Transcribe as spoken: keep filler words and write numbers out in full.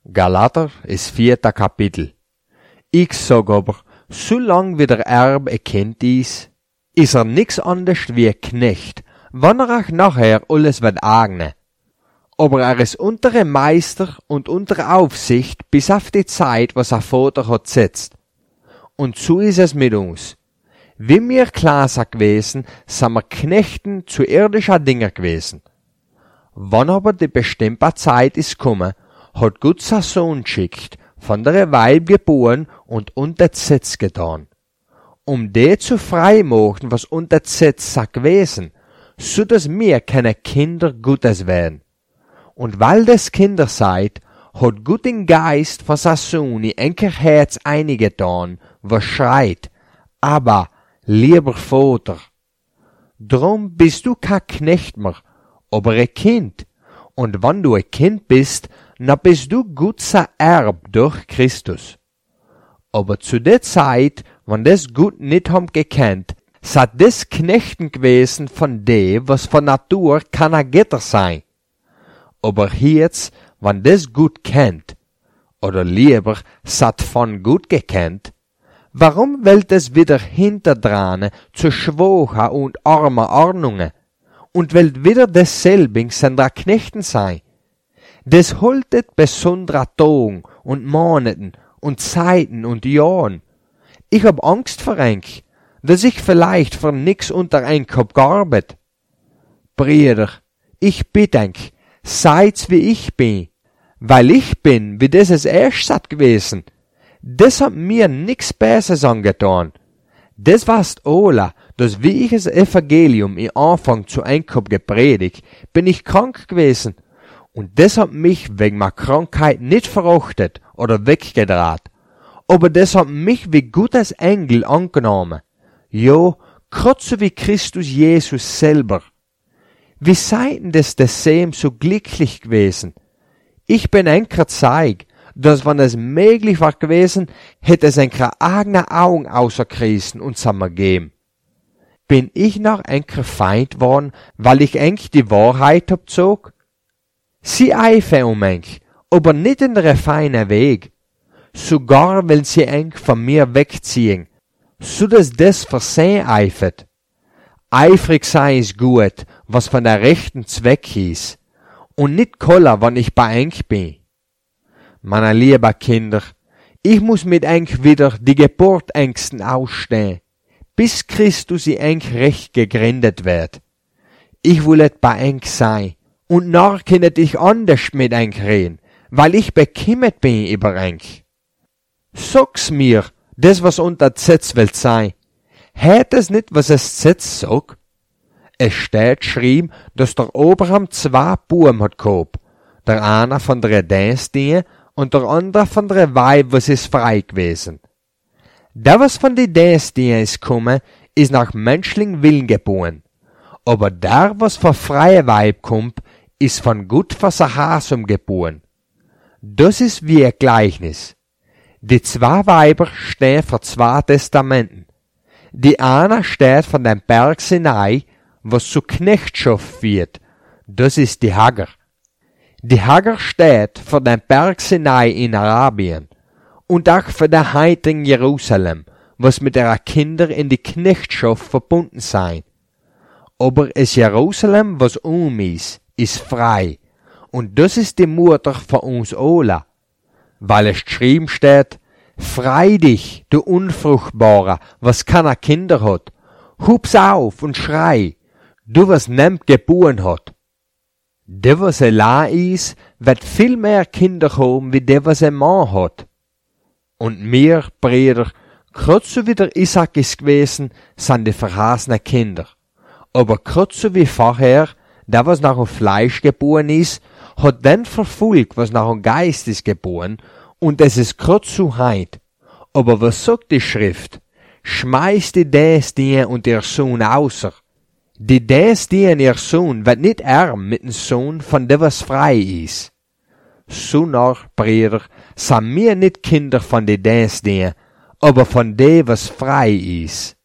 Galater, das vierte Kapitel. Ich sag aber, solang wie der Erb ein Kind ist, ist er nix anders wie ein Knecht, wann er auch nachher alles wird eignen. Aber er ist untere Meister und unter Aufsicht bis auf die Zeit, was er Vater hat setzt. Und so ist es mit uns. Wie mir klar sagt gewesen, sind wir Knechten zu irdischer Dinge gewesen. Wann aber die bestimmte Zeit ist gekommen, hat Gott sein Sohn geschickt, von der Weib geboren und unter Gesetz getan. Um die zu frei machen, was unter Gesetz sei gewesen, so dass wir keine Kinder Gottes werden. Und weil des Kinder seid, hat Gott den Geist von sein Sohn in enker Herz eingetan, was schreit, aber, lieber Vater. Drum bist du kein Knecht mehr, aber ein Kind. Und wenn du ein Kind bist, na bist du Gottes Erb durch Christus. Aber zu der Zeit, wenn das Gott nicht haben gekannt, seid des Knechten gewesen von dem, was von Natur keiner Gitter sein. Aber jetzt, wenn das Gott kennt, oder lieber seid von Gott gekannt, warum wollt es wieder hinterdran zu schwacher und armer Ordnungen und wollt wieder desselben seiner Knechten sein? Des holtet besonderer Tagen und Monaten und Zeiten und Jahren. Ich hab Angst vor euch, dass ich vielleicht für nix unter euch hab gearbeitet. Brüder, ich bitte euch, seid's wie ich bin, weil ich bin, wie das es erst satt gewesen. Das hat mir nix Besseres angetan. Das war's Ola, dass wie ich das Evangelium im Anfang zu Einkauf gepredigt, bin ich krank gewesen. Und das hat mich wegen meiner Krankheit nicht verachtet oder weggedreht. Aber das hat mich wie Gottes Engel angenommen. Jo, grad so wie Christus Jesus selber. Wie seien das desselben so glücklich gewesen? Ich bin enker zeig, dass wenn es möglich war gewesen, hätte es enker eigene Augen außerkrisen und zusammengegeben. Bin ich noch enker Feind worden, weil ich enk die Wahrheit hab zog? Sie eife um enk, aber nicht in der feinen Weg. Sogar will sie enk von mir wegziehen, so dass das Versehen eifert. Eifrig sein ist gut, was von der rechten Zweck ist, und nicht koller, wann ich bei enk bin. Meine lieben Kinder, ich muss mit enk wieder die Geburtängsten ausstehen, bis Christus in enk recht gegründet wird. Ich will et bei enk sein, und nar kinnet ich anders mit enk reden, weil ich bekümmert bin über enk. Sag's mir, das was unter Gesetz will sein. Hört es nicht, was es Gesetz sagt? Es steht geschrieben, dass der Abraham zwei Buben hat gehabt. Der eine von der Dynastie und der andere von der Weib, was ist frei gewesen. Der, was von der Dynastie ist gekommen, ist nach menschlichem Willen geboren. Aber der, was von freier Weib kommt, ist von Gott Versahasum geboren. Das ist wie ein Gleichnis. Die zwei Weiber stehen für zwei Testamenten. Die eine steht von dem Berg Sinai, was zu Knechtschaft wird. Das ist die Hagar. Die Hagar steht für den Berg Sinai in Arabien und auch für den heutigen Jerusalem, was mit ihrer Kinder in die Knechtschaft verbunden sein. Aber es Jerusalem, was um ist, ist frei. Und das ist die Mutter von uns alle. Weil es geschrieben steht, frei dich, du Unfruchtbarer, was keiner Kinder hat. Hub's auf und schrei, du was nimmt geboren hat. Der, was allein ist, wird viel mehr Kinder haben, wie der, was ein Mann hat. Und mir, Brüder, grad so wie der Isaac ist gewesen, sind die verhasenen Kinder. Aber grad so wie vorher, der, was nach dem Fleisch geboren ist, hat den verfolgt, was nach dem Geist ist geboren, und es ist grad so heut. Aber was sagt die Schrift? Schmeißt die Dynastie und ihr Sohn außer. Die Dynastie und ihr Sohn wird nicht arm mit dem Sohn, von der was frei ist. So nach, Brüder, sind wir nicht Kinder von der Dynastie, aber von der was frei ist.